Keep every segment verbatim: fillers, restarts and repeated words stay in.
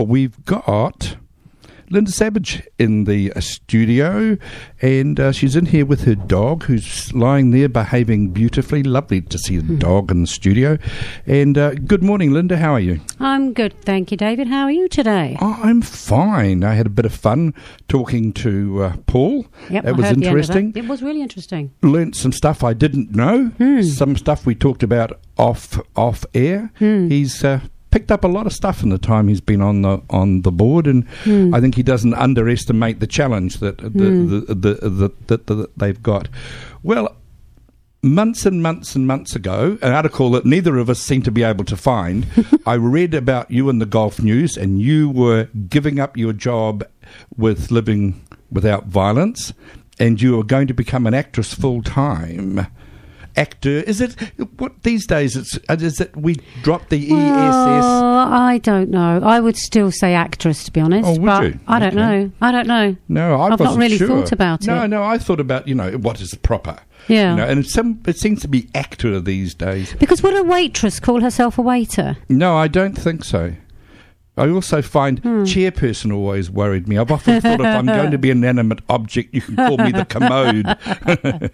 we've got Linda Savage in the uh, studio, and uh, she's in here with her dog, who's lying there behaving beautifully. Lovely to see the dog in the studio. And uh, good morning, Linda. How are you? I'm good, thank you, David. How are you today? Oh, I'm fine. I had a bit of fun talking to uh, Paul. Yep, that I was heard the end of interesting. that. It was really interesting. Learnt some stuff I didn't know. Hmm. Some stuff we talked about off off air. Hmm. He's uh, picked up a lot of stuff in the time he's been on the on the board, and Hmm. I think he doesn't underestimate the challenge that the, Hmm. the, the, the, the, the, the, they've got. Well, months and months and months ago, an article that neither of us seem to be able to find, I read about you in the Golf News, and you were giving up your job with Living Without Violence, and you were going to become an actress full time. Actor, is it what these days? It's is it we drop the E S S? Well, I don't know. I would still say actress, to be honest. Oh, would but you? I don't Okay. know. I don't know. No, I I've not wasn't really sure. thought about no, it. No, I thought about you know what is proper. Yeah. You know, and it's some it seems to be actor these days. Because would a waitress call herself a waiter? No, I don't think so. I also find Hmm. chairperson always worried me. I've often thought if I'm going to be an inanimate object, you can call me the commode.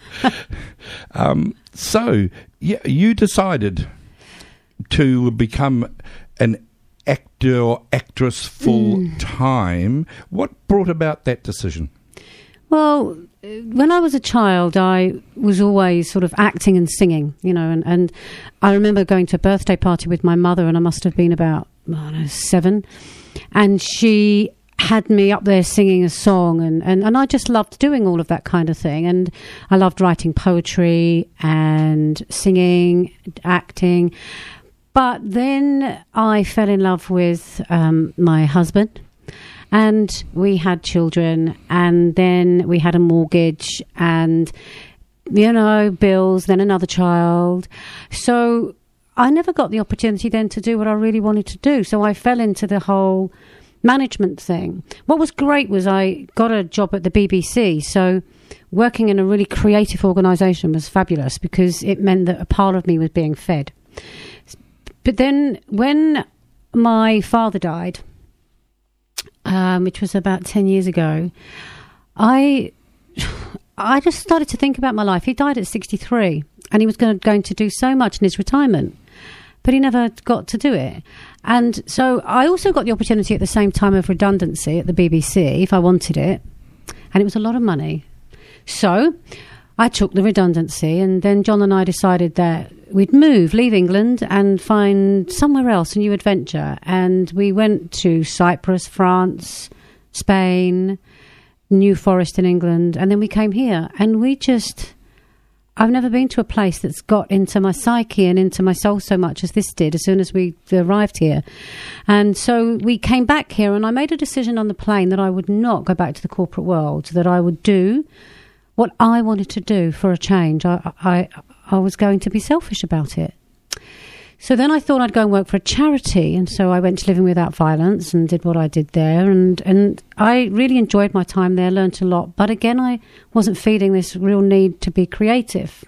um, so, yeah, you decided to become an actor or actress full time. What brought about that decision? Well, uh, when I was a child, I was always sort of acting and singing, you know, and, and I remember going to a birthday party with my mother, and I must have been about, I don't know, seven, and she had me up there singing a song, and, and, and I just loved doing all of that kind of thing, and I loved writing poetry and singing, acting, but then I fell in love with um, my husband. And we had children, and then we had a mortgage, and, you know, bills, then another child. So I never got the opportunity then to do what I really wanted to do. So I fell into the whole management thing. What was great was I got a job at the B B C. So working in a really creative organisation was fabulous because it meant that a part of me was being fed. But then when my father died, Um, which was about ten years ago, I I just started to think about my life. He died at sixty-three, and he was going to, going to do so much in his retirement, but he never got to do it. And so I also got the opportunity at the same time of redundancy at the B B C if I wanted it, and it was a lot of money. So I took the redundancy, and then John and I decided that we'd move, leave England and find somewhere else, a new adventure. And we went to Cyprus, France, Spain, New Forest in England, and then we came here. And we just, I've never been to a place that's got into my psyche and into my soul so much as this did as soon as we arrived here. And so we came back here, and I made a decision on the plane that I would not go back to the corporate world, that I would do what I wanted to do for a change. I, I, I was going to be selfish about it. So then I thought I'd go and work for a charity, and so I went to Living Without Violence and did what I did there, and, and I really enjoyed my time there, learnt a lot, but again I wasn't feeling this real need to be creative.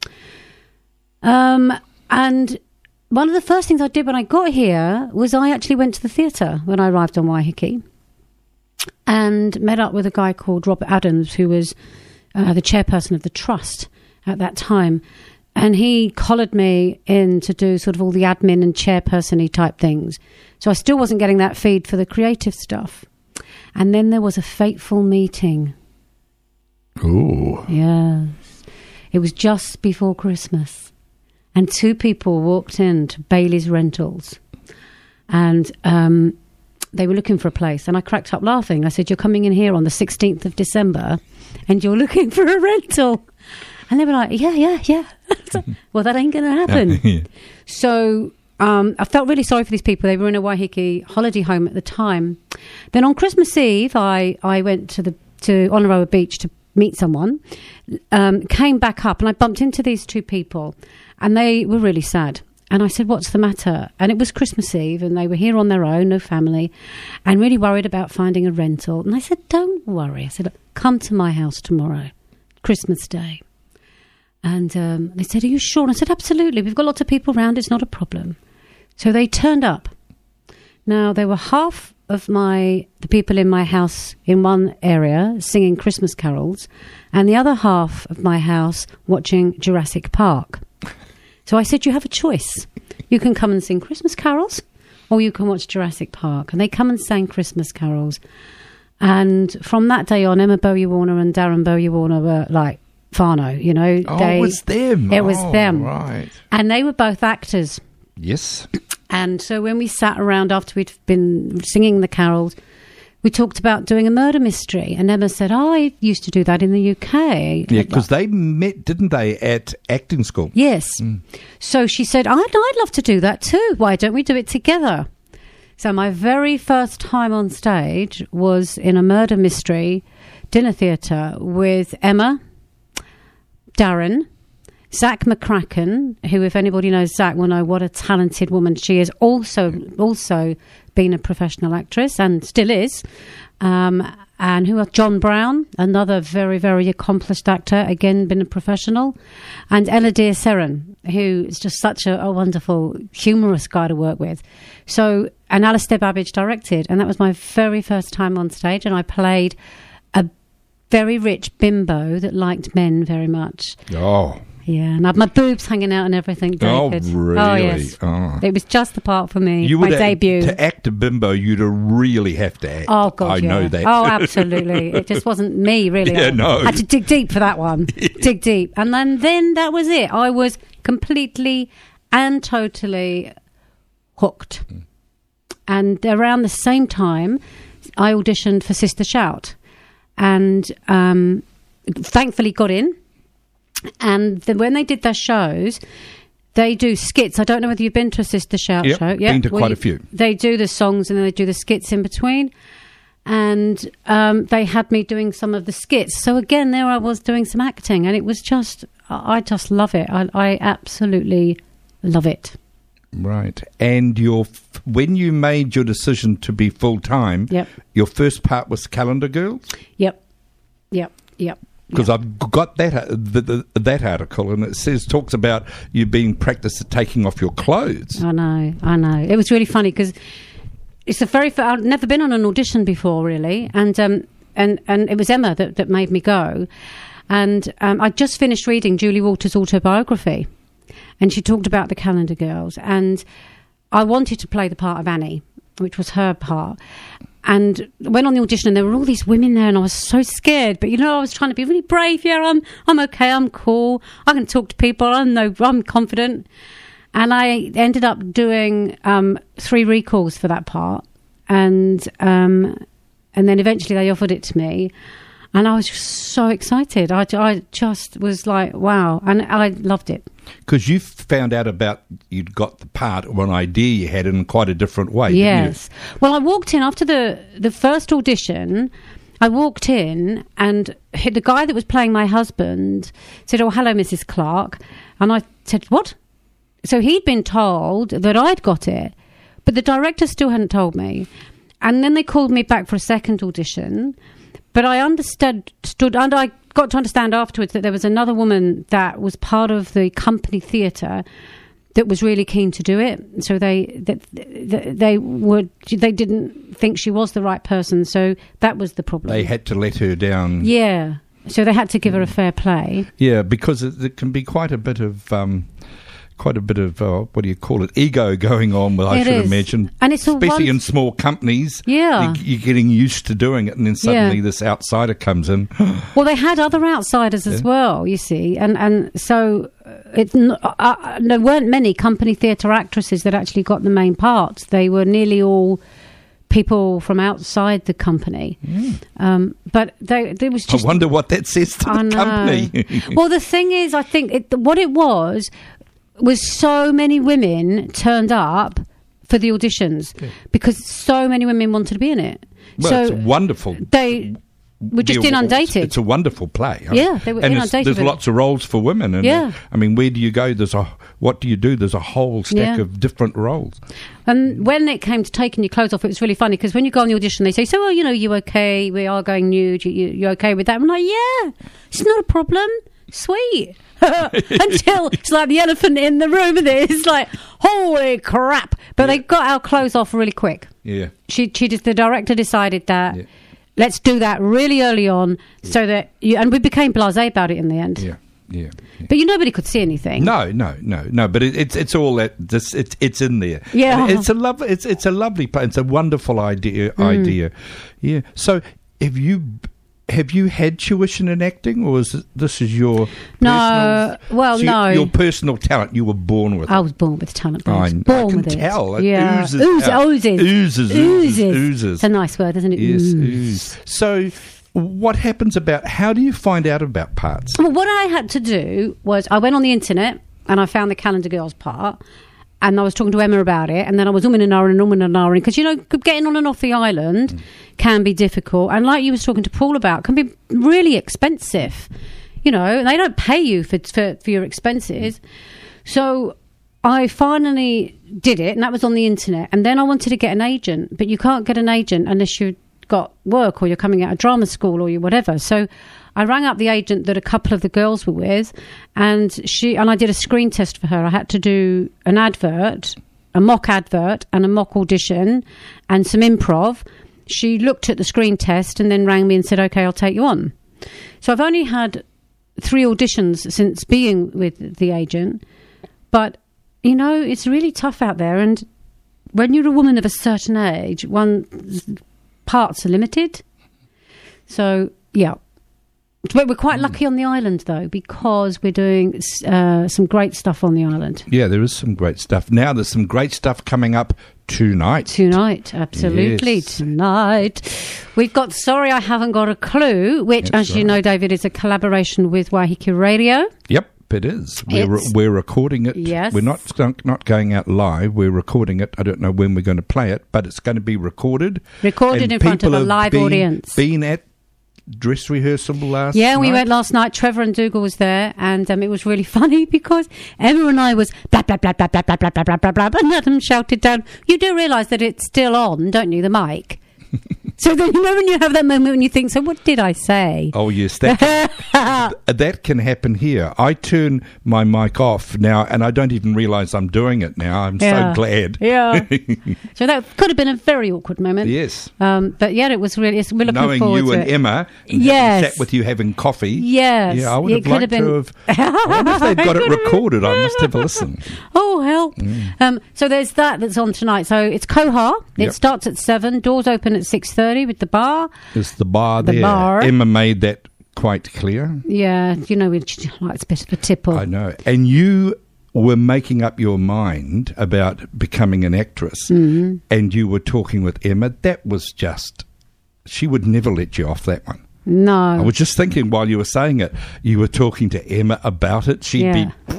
Um, and one of the first things I did when I got here was I actually went to the theatre when I arrived on Waiheke and met up with a guy called Robert Adams, who was uh, the chairperson of the trust at that time. And he collared me in to do sort of all the admin and chairperson-y type things. So I still wasn't getting that feed for the creative stuff. And then there was a fateful meeting. Ooh. Yes. It was just before Christmas. And two people walked into Bailey's Rentals. And um, they were looking for a place. And I cracked up laughing. I said, "You're coming in here on the sixteenth of December and you're looking for a rental." And they were like, yeah, yeah, yeah. Well, that ain't going to happen. Yeah. So um, I felt really sorry for these people. They were in a Waiheke holiday home at the time. Then on Christmas Eve, I, I went to the to Onaroa Beach to meet someone, um, came back up, and I bumped into these two people, and they were really sad. And I said, "What's the matter?" And it was Christmas Eve, and they were here on their own, no family, and really worried about finding a rental. And I said, "Don't worry." I said, "Come to my house tomorrow, Christmas Day." And um, they said, "Are you sure?" And I said, "Absolutely. We've got lots of people around. It's not a problem." So they turned up. Now, there were half of my the people in my house in one area singing Christmas carols, and the other half of my house watching Jurassic Park. So I said, you have a choice. You can come and sing Christmas carols, or you can watch Jurassic Park. And they come and sang Christmas carols. And from that day on, Emma Bowyer-Warner and Darren Bowyer-Warner were like Fano, you know. Oh, they, it was them. It was oh, them. Right. And they were both actors. Yes. And so when we sat around after we'd been singing the carols, we talked about doing a murder mystery. And Emma said, oh, I used to do that in the U K. Yeah, because they met, didn't they, at acting school? Yes. Mm. So she said, I'd, I'd love to do that too. Why don't we do it together? So my very first time on stage was in a murder mystery dinner theatre with Emma, Darren, Zach McCracken, who, if anybody knows Zach, will know what a talented woman she is. Also, also been a professional actress and still is. Um, and who are John Brown, another very, very accomplished actor, again been a professional, and Elodie Seren, who is just such a, a wonderful, humorous guy to work with. So, and Alistair Babbage directed, and that was my very first time on stage, and I played a very rich bimbo that liked men very much. Oh. Yeah, and I had my boobs hanging out and everything, David. Oh, really? Oh, yes. Oh. It was just the part for me, You my would debut. To act a bimbo, you'd really have to act. Oh, God, I yeah. know that. Oh, absolutely. It just wasn't me, really. Yeah, I no. had to dig deep for that one. Dig deep. And then, then that was it. I was completely and totally hooked. Mm. And around the same time, I auditioned for Sister Shout. And um, thankfully got in. And the, when they did their shows, they do skits. I don't know whether you've been to a Sister Shout yep, show. Yeah, been to well, quite a few. They do the songs and then they do the skits in between. And um, they had me doing some of the skits. So again, there I was doing some acting, and it was just, I just love it. I, I absolutely love it. Right. And your when you made your decision to be full-time, yep. your first part was Calendar Girls? Yep. Yep. Yep. Because yep. I've got that uh, the, the, that article, and it says talks about you being practiced at taking off your clothes. I know, I know. It was really funny because it's a very. I've never been on an audition before, really, and um, and and it was Emma that, that made me go, and um, I just finished reading Julie Walters' autobiography, and she talked about the Calendar Girls, and I wanted to play the part of Annie, which was her part. And went on the audition, and there were all these women there, and I was so scared. But you know, I was trying to be really brave. Yeah, I'm, I'm okay. I'm cool. I can talk to people. I'm no, I'm confident. And I ended up doing um, three recalls for that part, and um, and then eventually they offered it to me, and I was just so excited. I, I just was like, wow, and I loved it. Because you found out about you'd got the part or an idea you had in quite a different way. Yes. Didn't you? Well, I walked in after the, the first audition. I walked in, and the guy that was playing my husband said, "Oh, hello, Missus Clark." And I said, "What?" So he'd been told that I'd got it, but the director still hadn't told me. And then they called me back for a second audition. But I understood, stood, and I got to understand afterwards that there was another woman that was part of the company theatre that was really keen to do it. So they that they, they would they didn't think she was the right person. So that was the problem. They had to let her down. Yeah. So they had to give her a fair play. Yeah, because it, it can be quite a bit of. Um, Quite a bit of, uh, what do you call it, ego going on with, I it should is. imagine. And it's especially one... in small companies. Yeah. You, you're getting used to doing it, and then suddenly yeah. this outsider comes in. Well, they had other outsiders as yeah. well, you see. And, and so it, uh, uh, there weren't many company theatre actresses that actually got the main parts. They were nearly all people from outside the company. Mm. Um, but they, there was just... I wonder what that says to I the know. company. Well, the thing is, I think it, what it was... was so many women turned up for the auditions yeah. because so many women wanted to be in it. Well, so it's wonderful. They were just yeah, inundated. It's a wonderful play. Yeah, they were and inundated. There's with lots it. of roles for women. And yeah. I mean, where do you go? There's a what do you do? There's a whole stack yeah. of different roles. And when it came to taking your clothes off, it was really funny because when you go on the audition, they say, "So, well, you know, you okay? We are going nude. You, you, you okay with that?" I'm like, "Yeah, it's not a problem. Sweet." Until it's like the elephant in the room, and it's like, holy crap! But yeah. they got our clothes off really quick. Yeah. She, she just, the director decided that Yeah. let's do that really early on, so that you, and we became blasé about it in the end. Yeah. Yeah. yeah. But you nobody could see anything. No, no, no, no. But it, it's it's all that this it's it's in there. Yeah. And it's a love. It's it's a lovely. pla- It's a wonderful idea. Mm. Idea. Yeah. So have you have you had tuition in acting, or is it, this is your No, personal, well, so you- no. your personal talent? You were born with. I it. was born with talent. I I, was I born can with tell. it. It yeah. oozes Ooze, out. oozes. Oozes, oozes, oozes. It's a nice word, isn't it? Yes, Ooze. ooze. So, what happens about? How do you find out about parts? Well, what I had to do was I went on the internet and I found the Calendar Girls part, and I was talking to Emma about it, and then I was umming and ahhing and umming and ahhing, because, you know, getting on and off the island mm. can be difficult, and like you was talking to Paul about, can be really expensive. You know, they don't pay you for for, for your expenses. So I finally did it, and that was on the internet, and then I wanted to get an agent, but you can't get an agent unless you got work, or you're coming out of drama school, or you whatever. So I rang up the agent that a couple of the girls were with, and she and I did a screen test for her. I had to do an advert, a mock advert, and a mock audition, and some improv. She looked at the screen test and then rang me and said, "Okay, I'll take you on." So I've only had three auditions since being with the agent, but you know, it's really tough out there, and when you're a woman of a certain age, one parts are limited. So yeah, but we're quite lucky on the island, though, because we're doing uh, some great stuff on the island. Yeah, there is some great stuff. Now there's some great stuff coming up tonight. Tonight, absolutely, Yes. tonight. We've got Sorry I Haven't Got a Clue, which, That's as you right. know, David, is a collaboration with Waiheke Radio. Yep, it is. We're It's- we're recording it. Yes. We're not not going out live. We're recording it. I don't know when we're going to play it, but it's going to be recorded. Recorded And in front of people a have live been, audience. Been at dress rehearsal last Yeah, we night. went last night. Trevor and Dougal was there, and um, it was really funny because Emma and I was blah blah blah blah blah blah blah blah blah blah blah, and Adam shouted down, "You do realise that it's still on, don't you? The mic." So then, you know, when you have that moment when you think, "So what did I say?" Oh yes, that can, that can happen here. I turn my mic off now, and I don't even realise I'm doing it now. I'm Yeah. so glad. Yeah. So that could have been a very awkward moment. Yes. Um, but yeah, it was really. It's, we're looking Knowing forward you to and it. Emma, and Yes. having sat with you having coffee. Yes. Yeah, I would It have could liked have been- to have. I wonder if they've got it Could have been. recorded. I must have a listen. Oh, help. Um, so there's that that's on tonight. So it's Koha. It Yep. starts at seven. Doors open at six thirty with the bar. It's the bar The there. bar. Emma made that quite clear. Yeah, you know, we like a bit of a tipple. I know. And you were making up your mind about becoming an actress, Mm-hmm. and you were talking with Emma. That was just, she would never let you off that one. No. I was just thinking while you were saying it, you were talking to Emma about it. She'd Yeah. be,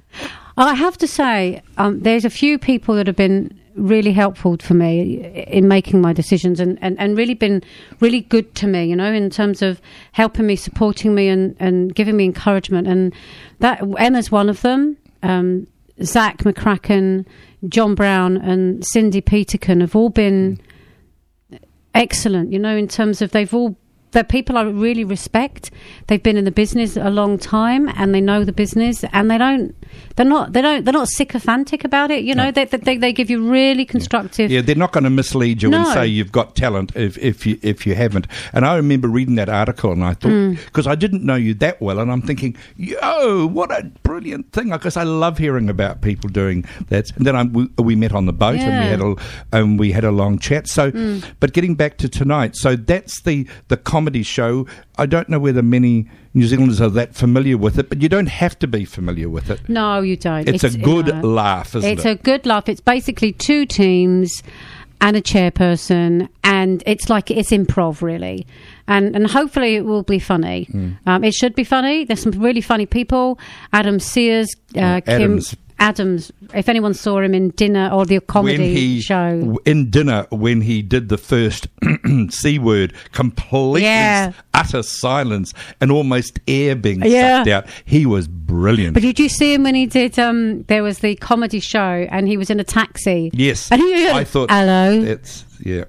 I have to say, um, there's a few people that have been really helpful for me in making my decisions, and, and, and really been really good to me, you know, in terms of helping me, supporting me, and, and giving me encouragement. And that Emma's one of them. Um, Zach McCracken, John Brown, and Cindy Peterkin have all been excellent, you know, in terms of they've all they're people I really respect. They've been in the business a long time, and they know the business, and they don't they're not they don't they're not sycophantic about it, you know. No. They, they they give you really constructive. yeah, they're not going to mislead you and No. say you've got talent if, if you if you haven't. And I remember reading that article, and I thought, because I didn't know you that well, and I'm thinking, yo, what a brilliant thing! Because I love hearing about people doing that. And then I, we, we met on the boat, and we Yeah. had a and we had a long chat. So, but getting back to tonight, so that's the the comedy show. I don't know whether many New Zealanders are that familiar with it, but you don't have to be familiar with it. No, you don't. It's, a good no. laugh, isn't It's it? a good laugh. It's basically two teams and a chairperson, and it's like it's improv, really. And and hopefully it will be funny. Hmm. Um, it should be funny. There's some really funny people. Adam Sears, uh, Kim Adams. Adams. If anyone saw him in Dinner or the comedy when he show, w- in Dinner, when he did the first C word, completely Yeah. s- utter silence and almost air being Yeah. sucked out. He was brilliant. but did you see him when he did? Um, there was the comedy show, and he was in a taxi. yes, And he, I thought hello. It's yeah.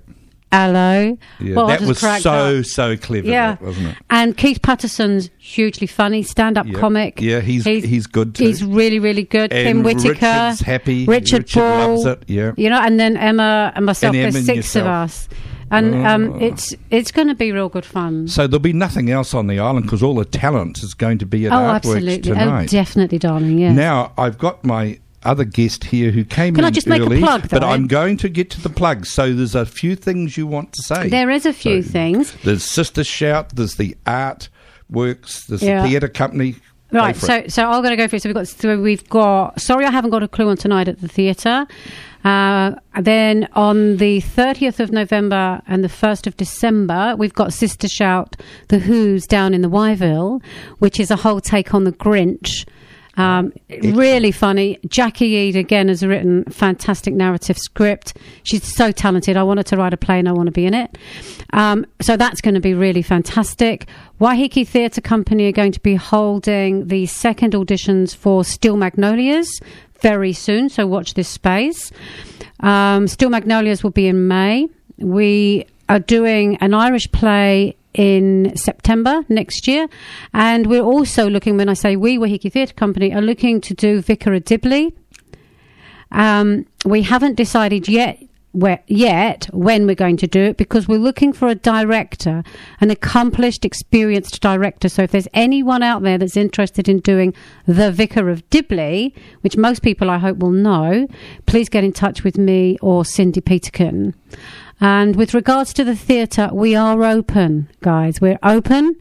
Hello. Yeah, Well, I that just was cracked so, up. so clever, Yeah. that, wasn't it? And Keith Patterson's hugely funny, stand-up Yeah. comic. Yeah, he's he's good too. He's really, really good. and Kim Whittaker. Richard's happy. Richard, Richard Paul. loves it, yeah. You know, and then Emma and myself. And Emma There's and six of yourself. us. And um, Oh. it's it's going to be real good fun. So there'll be nothing else on the island because all the talent is going to be at Oh, Artworks absolutely. Oh, tonight. definitely, darling, yeah. Now, I've got my other guest here who came Can in I just make a early, plug, but though? I'm going to get to the plugs. So there's a few things you want to say. There is a few So things. There's Sister Shout, there's the Art Works, there's Yeah. the theatre company. Go Right, for so it. so I'm going to go for it. So we've got so we've got. Sorry, I haven't got a clue on tonight at the theatre. Uh, then on the thirtieth of November and the first of December, we've got Sister Shout, The Who's down in the Wyville, which is a whole take on the Grinch. Um, really funny. Jackie Eade again has written a fantastic narrative script. She's so talented. I wanted to write a play and I want to be in it. Um, so that's going to be really fantastic. Waiheke Theatre Company are going to be holding the second auditions for Steel Magnolias very soon, so watch this space. Um, Steel Magnolias will be in May. We are doing an Irish play in September next year, and we're also looking, when I say we, Waiheke Theatre Company, are looking to do Vicar of Dibley. Um, we haven't decided yet where, yet when we're going to do it, because we're looking for a director, an accomplished, experienced director. So if there's anyone out there that's interested in doing The Vicar of Dibley, which most people I hope will know, please get in touch with me or Cindy Peterkin. And with regards to the theatre, we are open, guys. We're open.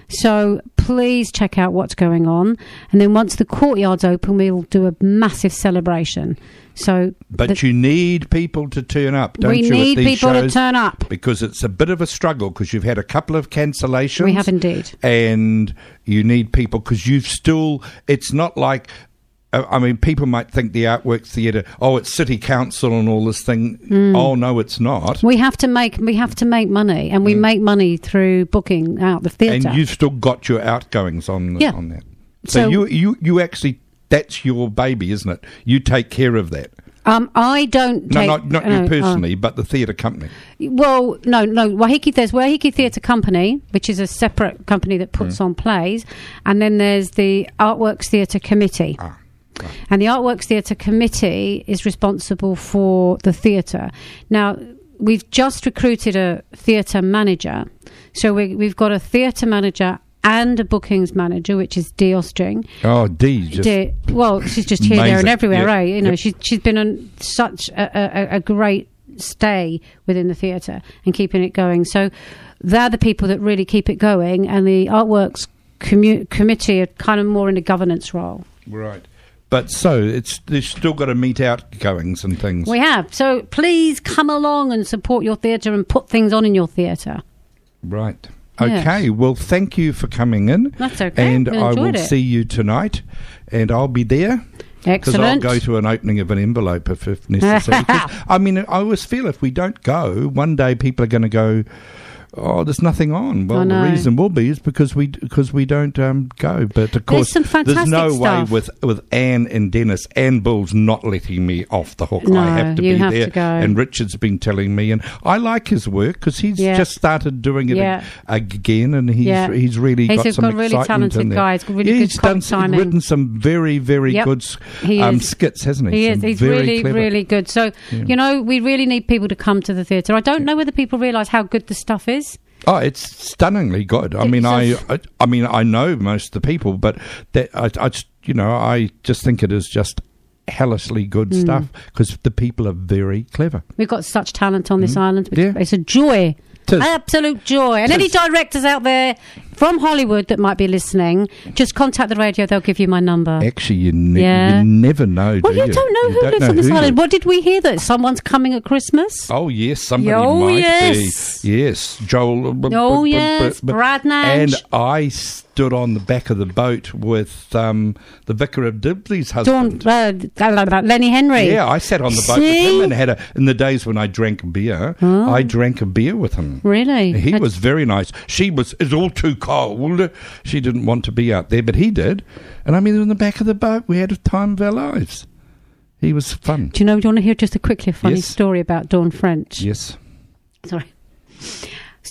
So please check out what's going on. And then once the courtyard's open, we'll do a massive celebration. So, But the, you need people to turn up, don't we you? need at these people shows? to turn up. Because it's a bit of a struggle because you've had a couple of cancellations. We have indeed. And you need people because you've still, it's not like, uh, I mean, people might think the Artworks Theatre, oh, it's City Council and all this thing. Mm. Oh, no, it's not. We have to make we have to make money, and we Mm. make money through booking out the theatre. And you've still got your outgoings on, the, Yeah. on that. So, So- you, you, you actually, that's your baby, isn't it? You take care of that. Um, I don't No, take, not, not no, you uh, personally, but the theatre company. Well, no, no. Waiheke, there's Waiheke Theatre Company, which is a separate company that puts Mm. on plays, and then there's the Artworks Theatre Committee. Ah, right. And the Artworks Theatre Committee is responsible for the theatre. Now, we've just recruited a theatre manager, so we, we've got a theatre manager and a bookings manager, which is Dee Ostring. Oh, D. Just, Dee, well, she's just here, there, and Amazing. everywhere, Yep. right? You know, Yep. she's she's been on such a, a, a great stay within the theatre and keeping it going. So they're the people that really keep it going, and the Artworks commu- committee are kind of more in a governance role. Right. But so it's they've still got to meet outgoings and things. We have. So please come along and support your theatre and put things on in your theatre. Right. Yes. Okay. Well, thank you for coming in. That's okay. And I I enjoyed will it. see you tonight, and I'll be there. Because I'll Excellent. go to an opening of an envelope if, if necessary. 'Cause, I mean, I always feel if we don't go, one day people are going to go, oh, there's nothing on. Well, I the know. reason will be is because we because we don't um, go. But of course, some fantastic there's no stuff. way with, with Anne and Dennis and Bill's not letting me off the hook. No, I have to you be have there. to go. And Richard's been telling me, and I like his work because he's Yeah. just started doing it Yeah. ag- again, and he's Yeah. he's really He's got a some good- really excitement talented in there. guy. He's got really Yeah, good he's comic done some, timing. written some very very Yep. good He um, is. skits, hasn't he? He is. Some He's very really, clever. really good. So, Yeah. you know, we really need people to come to the theatre. I don't know whether people realise how good the stuff is. Oh, it's stunningly good. I mean, I, It's I, I mean, I know most of the people, but that I, I just, you know, I just think it is just hellishly good Mm. stuff because the people are very clever. We've got such talent on this island. Yeah. It's a joy. Tis. Absolute joy. And any Tis. directors out there from Hollywood that might be listening, just contact the radio. They'll give you my number. Actually, you, ne- Yeah. you never know. Well, do you you don't know You who don't lives know on this who island. lives- What did we hear? That someone's coming at Christmas? Oh yes, somebody Oh, might yes. be. Yes, Joel. b- Oh, b- b- yes, b- Brad And Nance. I stood on the back of the boat with um, the Vicar of Dibley's Dawn, husband. uh, Lenny Henry. Yeah, I sat on the boat with See? him and had a. In the days when I drank beer, Oh. I drank a beer with him. Really? He That's- was very nice. She was. It's all too cold. She didn't want to be out there, but he did. And I mean, in the back of the boat, we had a time of our lives. He was fun. Do you know, do you want to hear just a quickly funny Yes. story about Dawn French? Yes. Sorry.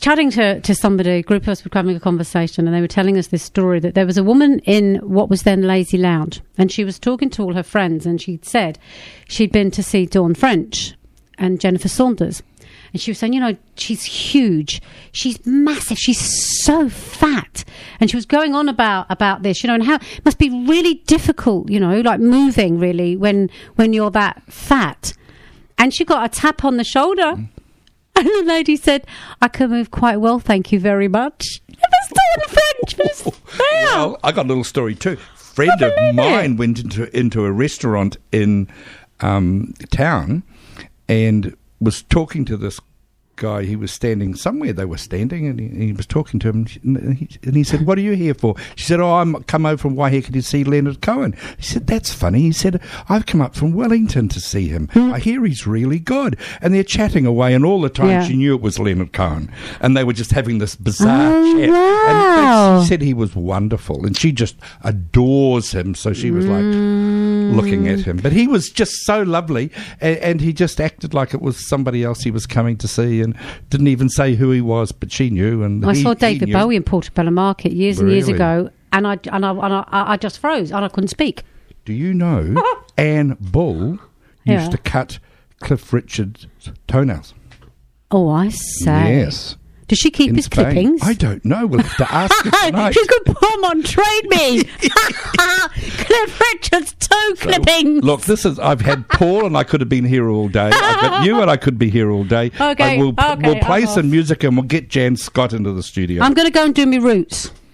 chatting to, to somebody, a group of us were having a conversation, and they were telling us this story that there was a woman in what was then Lazy Lounge, and she was talking to all her friends, and she'd said she'd been to see Dawn French and Jennifer Saunders. And she was saying, you know, she's huge. She's massive. She's so fat. And she was going on about, about this, you know, and how it must be really difficult, you know, like moving really when when you're that fat. And she got a tap on the shoulder. Mm. And the lady said, I can move quite well, thank you very much. It was Dawn French. It was there. Well, I got a little story too. A friend of mine it. went into, into a restaurant in um, town and was talking to this guy. He was standing somewhere. They were standing, and he, he was talking to him. And he, and he said, "What are you here for?" She said, "Oh, I'm come over from Waiheke to see Leonard Cohen." He said, "That's funny." He said, "I've come up from Wellington to see him. Mm. I hear he's really good." And they're chatting away, and all the time yeah. she knew it was Leonard Cohen, and they were just having this bizarre oh, chat. Wow. And in fact, she said he was wonderful, and she just adores him. So she was like mm. looking at him, but he was just so lovely, and, and he just acted like it was somebody else he was coming to see. And didn't even say who he was, but she knew. And I he, saw David Bowie in Portobello Market years really? and years ago, and I and I, and I I just froze and I couldn't speak. Do you know Anne Bull used Yeah. to cut Cliff Richard's toenails? Oh, I say. Yes. Does she keep In his Spain. clippings? I don't know. We'll have to ask her tonight. She could put them on Trade Me. Cliff Richard's toe So, clippings. look, this is. I've had Paul, and I could have been here all day. I've got you, and I could be here all day. Okay, I will, okay, we'll play I'm some off. music, and we'll get Jan Scott into the studio. I'm going to go and do my roots.